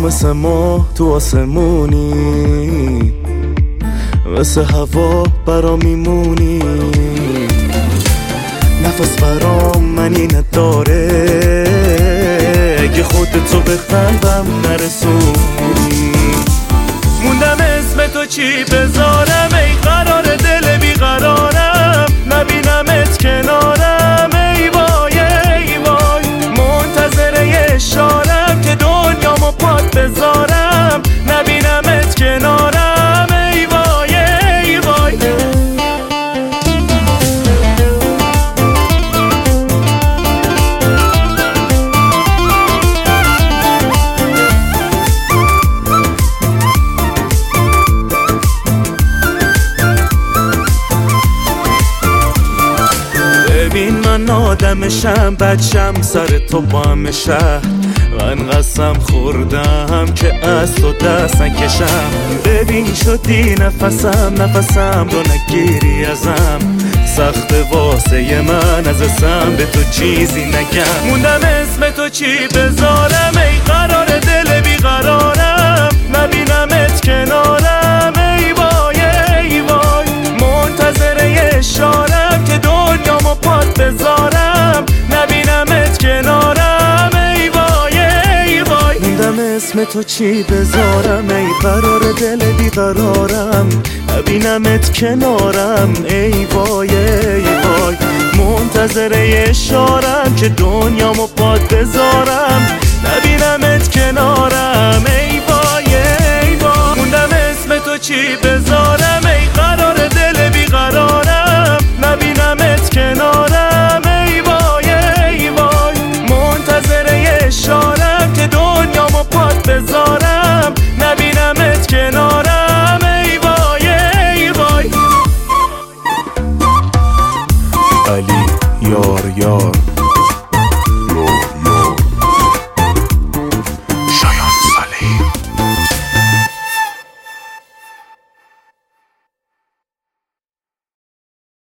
مثل ما تو آسمونی، مثل هوا برا میمونی. نفس برام منی نداره اگه خودتو به قلبم نرسونی. موندم اسم تو چی بذارم، ای قرار دل بیقرارم، نبینمت کنارم. ای وای ای وای، منتظر یه اشارم که دنیامو پات بذارم، نبینمت کنارم. ای وای ای وای. ببین من آدمشم، بچم سر تو با همه شهر، من قسم خوردم که از تو دست نکشم. ببین شدی نفسم رو نگیری ازم، سخت واسه من از اسم به تو چیزی نگم. موندم اسم تو چی بذارم، ای قرار دل بیقرارم، نبینمت کنارم. ای وای ای وای، منتظر یه اشارم که دنیامو پات بذارم، نبینمت کنارم. ای وای ای وای. موندم اسم تو چی بذارم، ای قرار دل بیقرارم، نبینمت کنارم. ای وای ای وای، منتظر یه اشارم که دنیامو پات بذارم، نبینمت کنارم. ای وای ای وای. موندم اسم تو چی بذارم، ای قرار دل بیقرارم، نبینمت کنارم. ای وای ای وای، منتظر یه اشارم که دنیامو پات بذارم، نبینمت کنارم. ای وای ای وای. علی یار یار